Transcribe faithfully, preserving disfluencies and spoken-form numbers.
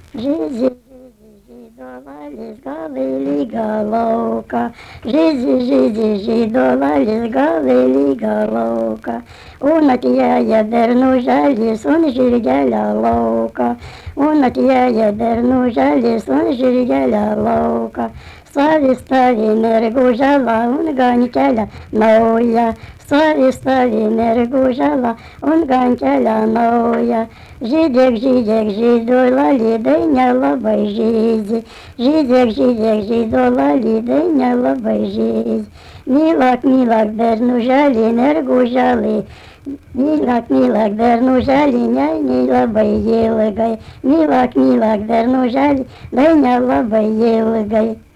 Žizi, žizi, žīdolaļis galīgā laukā. Žizi, žizi, žīdolaļis galīgā laukā. Un atjāja bernu žaļis un žirgeļa laukā. Un atjāja bernu žaļis un žirgeļa laukā. Slavi, slavi, mergu žala un gaņķeļa nauja. Slavi, slavi, mergu žala un gaņķeļa nauja. Žīdek, žīdek, žīdolaļi, deņa labai žīdzi. Žīdek, žīdek, žīdolaļi, deņa labai žīdzi. Mīlāk, mīlāk, bernu žali, mergu žali. Mīlāk, mīlāk, bernu žali, ņaini labai ilgai. Mīlāk, mīlāk, bernu žali, deņa labai ilgai.